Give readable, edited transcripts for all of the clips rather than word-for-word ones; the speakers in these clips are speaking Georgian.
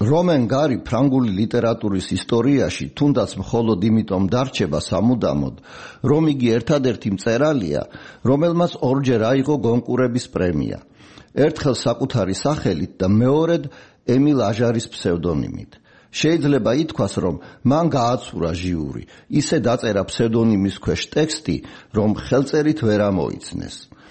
რომენ გარი ფრანგული ლიტერატურის ისტორიაში თუნდაც მხოლოდ იმიტომ დარჩება სამუდამოდ, რომ იგი ერთადერთი მწერალია, რომელმაც ორჯერ აიღო გონკურების პრემია. ერთხელ საკუთარი სახელით და მეორედ ემილ აჟარის ფსევდონიმით. შეიძლება ითქვას, რომ მან გააცურა ჟიური, ისე დაწერა ფსევდონიმის ქვეშ ტექსტი, რომ ხელწერით ვერ ამოიცნეს.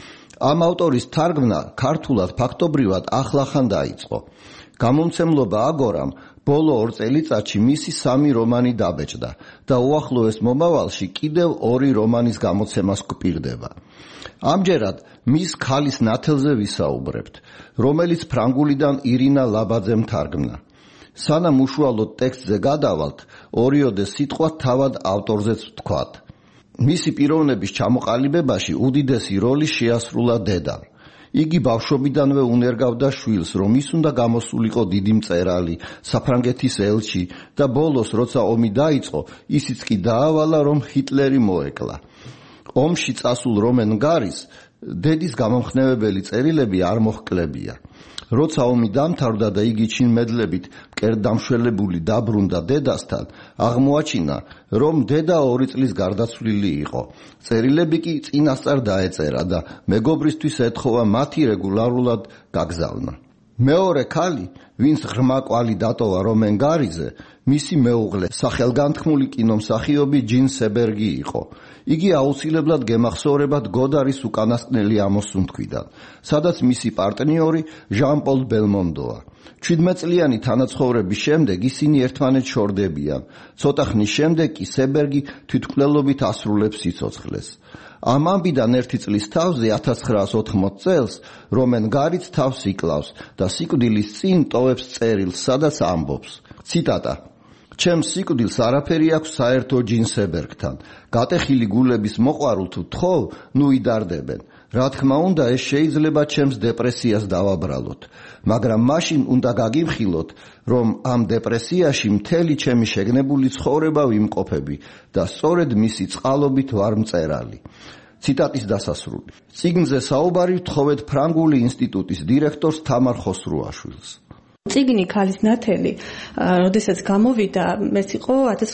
ამ ავტორის თარგმნა ქართულად ფაქტობრივად ახლახან დაიწყო. გამომცემლობა აგორამ ბოლო 2 წელიწადში მისი 3 რომანი დაბეჭდა და უახლოეს მომავალში კიდევ 2 რომანის გამოცემას გვპირდება. ამჯერად მის ქალის ნათელზე ვისაუბრებთ, რომელიც ფრანგულიდან ირინა ლაბაძემ თარგმნა. სანამ უშუალოდ ტექსტზე გადავალთ, ორიოდე სიტყვა თავად ავტორზეც ვთქვათ. მისი პიროვნების ჩამოყალიბებაში უდიდესი როლი შეასრულა დედამ. იგი ბავშვობიდანვე უნერგავდა შვილს, რომ ის უნდა გამოსულიყო დიდი მწერალი, საფრანგეთის ელჩი და ბოლოს, როცა ომი დაიწყო, ისიც კი დაავალა, რომ ჰიტლერი მოეკლა. ომში წასულ რომენ გარის დედის გამომხნევებელი წერილები არ მოჰკლებია. როცა ომი დამთავრდა და იგი ჩინმედლებით მკერდამშველებული დაბრუნდა დედასთან, აღმოაჩინა, რომ დედა 2 წლის გარდაცვლილი იყო. წერილები კი წინასწარ დაეწერა და მეგობრისთვის ეთხოვა მათი რეგულარულად გაგზავნა. მეორე ქალი, ვინც ღრმა კვალი დატოვა რომენ გარიზე, მისი მეუღლე, სახელგანთქმული კინომსახიობი ჯინ სებერგი იყო. იგი აუცილებლად გემახსოვრებათ გოდარის უკანასკნელი ამოსუნთქვიდან, სადაც მისი პარტნიორი ჟან-პოლ ბელმონდოა. 17 წლიანი თანაცხოვრების შემდეგ ისინი ერთმანეთს შორდებიან. ცოტა ხნის შემდეგ კი სებერგი თვითმკვლელობით ასრულებს სიცოცხლეს. ამ ამბიდან 1 წლის თავზე 1980 წელს რომენ გარიც თავს იკლავს და სიკვდილის წინ ტოვებს წერილს, სადაც ამბობს. ციტატა: ჩემს სიკვდილს არაფერი აქვს საერთო ჯინ სებერგთან. გატეხილი გულების მოყვარულთ ვთხოვ, ნუ იდარდებენ. რა თქმა უნდა, ეს შეიძლება ჩემს დეპრესიას დავაბრალოთ, მაგრამ მაშინ უნდა გაგიმხილოთ, რომ ამ დეპრესიაში მთელი ჩემი შეგნებული ცხოვრება ვიმყოფები და სწორედ მისი წყალობით ვარ მწერალი. ციტატის დასასრული. წიგნზე საუბარი ვთხოვეთ ფრანგული ინსტიტუტის დირექტორს თამარ ხოსრუაშვილს. წიგნი ქალის ნათელი, როდესაც გამოვიდა, ეს იყო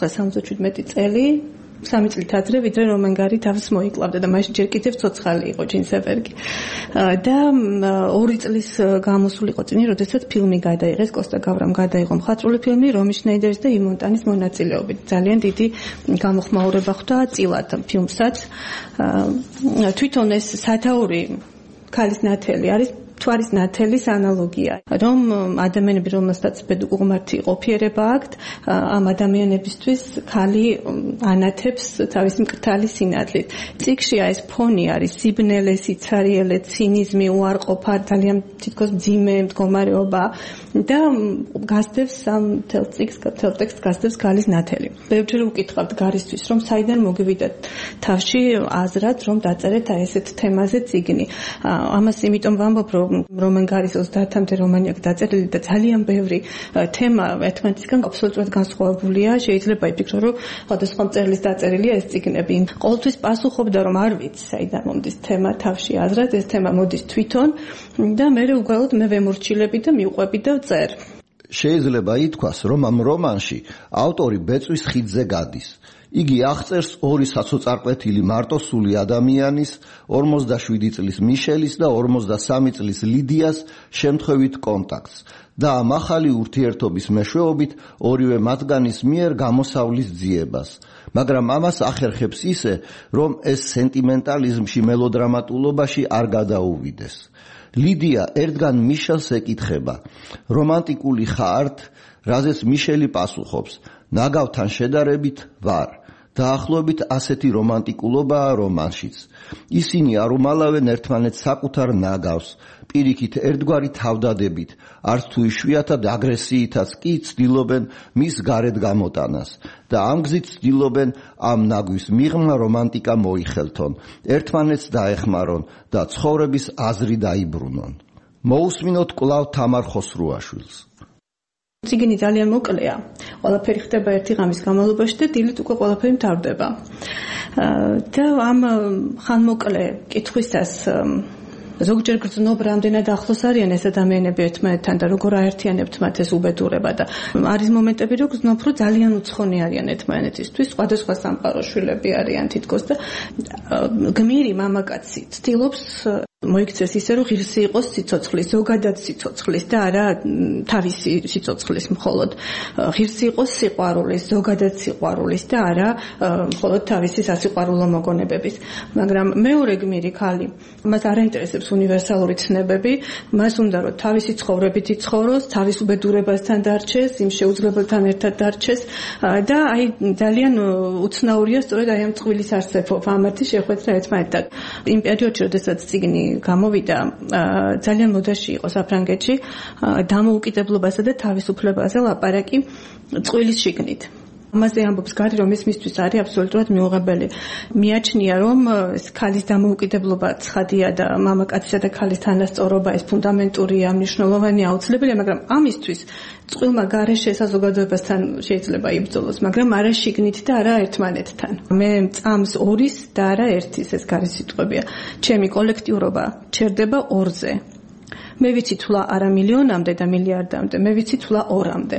1977 წელი, 3 წლით ადრე, ვიდრე რომენ გარი თავს მოიკლავდა და მაშინ ჯერ კიდევ ცოცხალი იყო ჯინ სებერგი. და 2 წლის გამოსული იყო წიგნი, როდესაც ფილმი გადაიღეს, კოსტა გავრამ გადაიღო მხატვრული ფილმი რომი შნეიდერის და იმონტანის მონაწილეობით. ძალიან დიდი გამოხმაურება ხვდა წილად ფილმსაც. თვითონ ეს სათაური ქალის ნათელი არის მთვარის ნათელის ანალოგია, რომ ადამიანები, რომელსაც ბედუყმართი ყოფიერება აქვთ, ამ ადამიანებისთვის ქალი ანათებს თავის მკრთალი სინათლით. წიგნშია ეს ფონი არის სიბნელე, სიცარიელე, ცინიზმი, უარყოფა, ძალიან თითქოს მძიმე მდგომარეობა და გასდევს ამ მთელ წიგნს, მთელ ტექსტს გასდევს ქალის ნათელი. ბევრჯერ ვკითხავთ გარისთვის, რომ საიდან მოგივიდათ თავში აზრად, რომ დაწერეთ აი ესეთ თემაზე წიგნი. ამას იმიტომ ვამბობ, რომ რომენ გარის 30-მდე რომანი აქვს დაწერილი და ძალიან ბევრი თემა ერთმანეთისგან აბსოლუტურად განსხვავებულია. შეიძლება იფიქრო, რომ სხვადასხვა მწერლის დაწერილია ეს წიგნები. ყოველთვის პასუხობდა, რომ არ ვიცი, საიდან მომდის თემა თავში აზრად, ეს თემა მოდის თვითონ და მე უბრალოდ მე ვემორჩილები და მივყვები და ვწერ. შეიძლება ითქვას, რომ ამ რომანში ავტორი ბეწვის ხიდზე გადის. იგი აღწერს 2 საცოწარკვეთილი მარტოსული ადამიანის, 47 წლის მიშელის და 53 წლის ლიდიას შემთხვევით კონტაქტს და ამ ახალი ურთიერთობის მეშვეობით ორივე მათგანის მიერ გამოსავლის ძიებას. მაგრამ ამას ახერხებს ისე, რომ ეს სენტიმენტალიზმში, მელოდრამატულობაში არ გადაუვიდეს. ლიდია ერთგან მიშელს ეკითხება: რომანტიკული ხართ? რაზეც მიშელი პასუხობს: ნაგავთან შედარებით ვარ. დაახლოებით ასეთი რომანტიკულობაა რომანშიც. ისინი არ უმალავენ ერთმანეთს საკუთარ ნაგავს, პირიქით ერთგვარი თავდადებით, არც თუ იშვიათად აგრესიითაც კი ცდილობენ მის გარეთ გამოტანას და ამ გზით ცდილობენ ამ ნაგვის მიღმა რომანტიკა მოიხელთონ, ერთმანეთს დაეხმარონ და ცხოვრების აზრი დაიბრუნონ. მოусმინოთ კვლავ თამარ ხოსრუაშვილს. წიგნი ძალიან მოკლეა. ყველაფერი ხდება ერთი ღამის განმავლობაში და დილით უკვე ყველაფერი მთავრდება. და ამ ხანმოკლე კითხვისას ზოგჯერ გრძნობ რამდენად ახლოს არიან ეს ადამიანები ერთმანეთთან და როგორ აერთიანებთ მათ ეს უბედურება და არის მომენტები რომ გრძნობ რომ ძალიან უცხონი არიან ერთმანეთისთვის სხვადასხვა სამყაროს შვილები არიან თითქოს და გმირი მამაკაცი ცდილობს მოიქცეს ისე რომ ღირსი იყოს სიცოცხლის, ზოგადად სიცოცხლის და არა თავისი სიცოცხლის მხოლოდ. ღირსი იყოს სიყვარულის, ზოგადად სიყვარულის და არა მხოლოდ თავისი სასიყვარულო მოგონებების. მაგრამ მეორე გმირი ქალი, მას არ აინტერესებს უნივერსალური ცნებები, მას უნდა რომ თავისი ცხოვრებით იცხოვროს, თავის უბედურებასთან დარჩეს, იმ შეუძლებელთან ერთად დარჩეს და აი ძალიან უცნაურია სწორედ აი ამ წყვილის არსებობა, ამათი შეხვედრა ერთმანეთთან. იმ პერიოდში, როდესაც წიგნი გამოვიდა, ძალიან მოდაში იყო საფრანგეთში დამოუკიდებლობასა და თავისუფლებაზე ლაპარაკი წყვილის შიგნით. ამაზე ამბობს გარი, რომ ეს მისთვის არის აბსოლუტურად მიუღებელი. მიაჩნია, რომ ეს ქალის დამოუკიდებლობა ცხადია და მამაკაცისა და ქალის თანასწორობა ეს ფუნდამენტურია, მნიშვნელოვანია, აუცილებელია, მაგრამ ამისთვის წყვილმა გარეშე საზოგადოებასთან შეიძლება იბრძოლოს, მაგრამ არა შიგნით და არა ერთმანეთთან. მე წამს ორის და არა ერთის ეს გარის სიტყვებია. ჩემი კოლექტიურობა ჩერდება ორზე. მე ვიცი თვლა არა მილიონამდე და მილიარდამდე, მე ვიცი თვლა ორამდე.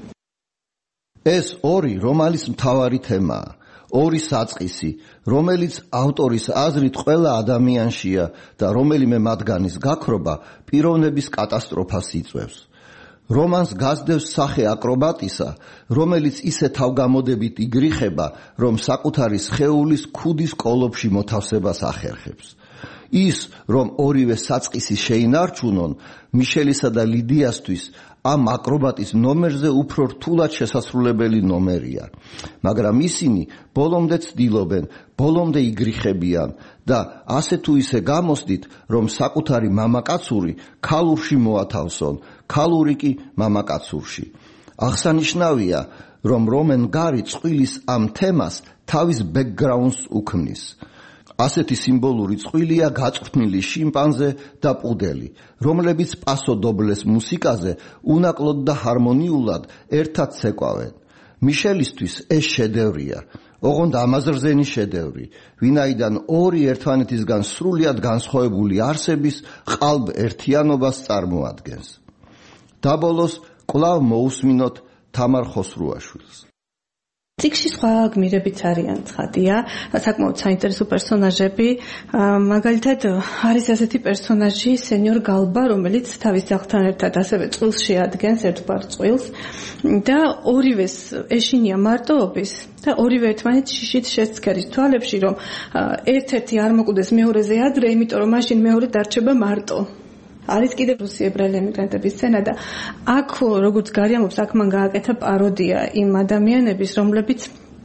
ეს ორი რომალის მთავარი თემაა. ორი საწყისი, რომელიც ავტორის აზრით ყველა ადამიანშია და რომელიმე მათგანის გაქრობა პიროვნების კატასტროფას იწვევს. რომანს გასდევს სახე აკრობატისა, რომელიც ისე თავგამოდებით იგრიხება, რომ საკუთარი სხეულის ქუდის კოლოფში მოთავსებას ახერხებს. ის, რომ ორივე საწყისი შეინარჩუნონ, მიშელისა და ლიდიასთვის ამ აკრობატის ნომერზე უფრო რთულად შესასრულებელი ნომერია, მაგრამ ისინი ბოლომდე ცდილობენ, ბოლომდე იგრიხებიან და ასე თუ ისე გამოსდით, რომ საკუთარი მამაკაცური ქალურში მოათავსონ, ქალური კი მამაკაცურში. აღსანიშნავია, რომ რომენ გარი წყვილის ამ თემას თავის ბექგრაუნდს უქმნის. ასეთი სიმბოლური წყვილია გაწვრთნილი შიმპანზე და პუდელი, რომლებიც პასო დობლეს მუსიკაზე უნაკლოდ და ჰარმონიულად ერთად ცეკვავენ. მიშელისთვის ეს შედევრია, ოღონდ ამაზრზენი შედევრი, ვინაიდან ორი ერთმანეთისგან სრულიად განსხვავებული არსების ყალბ ერთიანობას წარმოადგენს. დაბოლოს კვლავ მოусმინოთ თამარ ხოსრუაშვილს. წიგნში სხვა გმირებიც არიან, ცხადია, საკმაოდ საინტერესო პერსონაჟები. მაგალითად, არის ასეთი პერსონაჟი სენიორ გალბა, რომელიც თავის ძაღლთან ერთად ასევე წყვილს შეადგენს, ერთგვარ წყვილს და ორივეს ეშინია მარტოობის და ორივე ერთმანეთს შიშით შესცქერის თვალებში, რომ ერთ-ერთი არ მოკვდეს მეორეზე ადრე, იმიტომ რომ მაშინ მეორე დარჩება მარტო. არის კიდევ რუსი ებრაელი ემიგრანტების სცენა და აქ როგორც გარი ამბობს, აქ მან გააკეთა პაროდია იმ ადამიანების, რომლებიც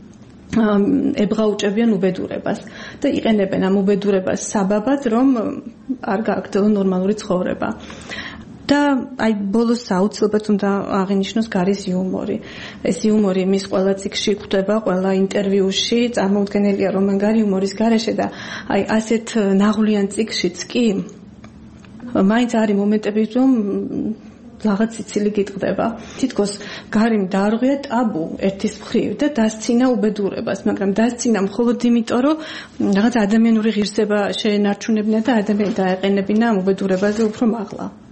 ებღაუჭებიან უბედურებას და იყენებენ ამ უბედურებას საბაბად, რომ არ გააგრძელონ ნორმალური ცხოვრება. და აი ბოლოს აუცილებლად უნდა აღინიშნოს გარის იუმორი. ეს იუმორი მის ყველა წიგნში გვხვდება, ყველა ინტერვიუში, წარმოუდგენელია რომ გარი იუმორის გარეშე და აი ასეთ ნაღვლიან წიგნშიც კი მაინც არის მომენტები, რომ რაღაც სიცილი გიტყდება. თითქოს გარიმ დაარღვია ტაბუ ერთის მხრივ და დასცინა უბედურებას, მაგრამ დასცინა მხოლოდ იმიტომ, რომ რაღაც ადამიანური ღირსება შეენარჩუნებინა და ადამიანი დაეყენებინა ამ უბედურებაზე უფრო მაღლა.